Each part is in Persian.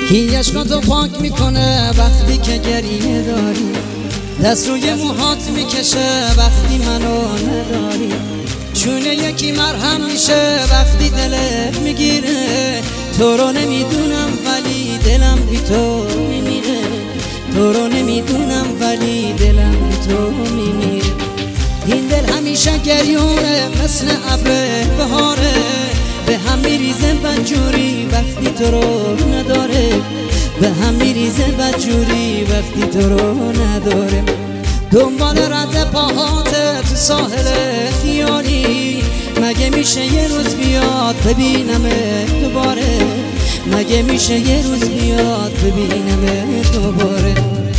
کی عشقاتو پاک میکنه وقتی که گریه داری، دست روی موهات میکشه وقتی منو نداری، چونه یکی مرهم میشه وقتی دلت میگیره. تو رو نمیدونم ولی دلم بی تو میمیره، تو رو نمیدونم ولی دلم بی تو میمیره. این دل همیشه گریونه مثل ابر بهاره، به هم میریزه بدجوری وقتی تو رو نداره، به هم میریزه بدجوری وقتی تو رو نداره. دنبال رد پاهاته تو ساحل خیالی، مگه میشه یه روز بیاد ببینمه دوباره، مگه میشه یه روز بیاد ببینمه دوباره.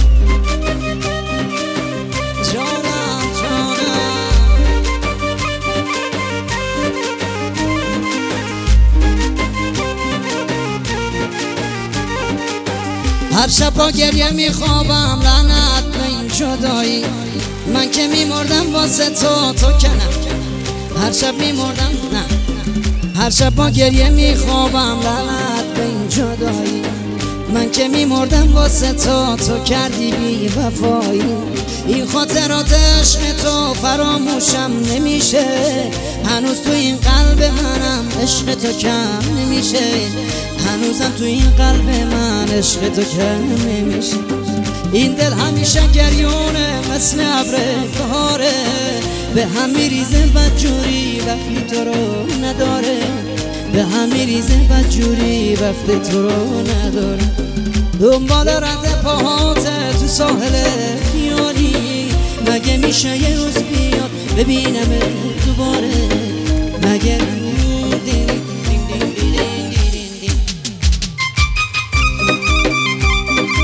هر شب با گریه میخوابم لعنت به این جدایی، من که میمردم واسه تو، تو که نه. هر شب میمردم نه، هر شب با گریه میخوابم لعنت به این جدایی، من که میمردم واسه تو، تو کردی بی وفایی. این خاطرات عشق تو فراموشم نمیشه، هنوز تو این قلب منم عشق تو کم نمیشه، هنوزم تو این قلب من عشق تو کم نمیشه. این دل همیشه گریونه مثل ابر بهاره، به هم میریزه بدجوری وقتی تو رو نداره، به هم میریزه بدجوری وقتی تو رو نداره. دنبال رد پاهاته تو ساحل خیالی، مگه میشه یه روز بیاد ببینم دوباره، مگه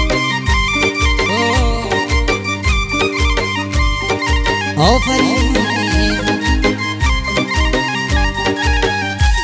آفرین.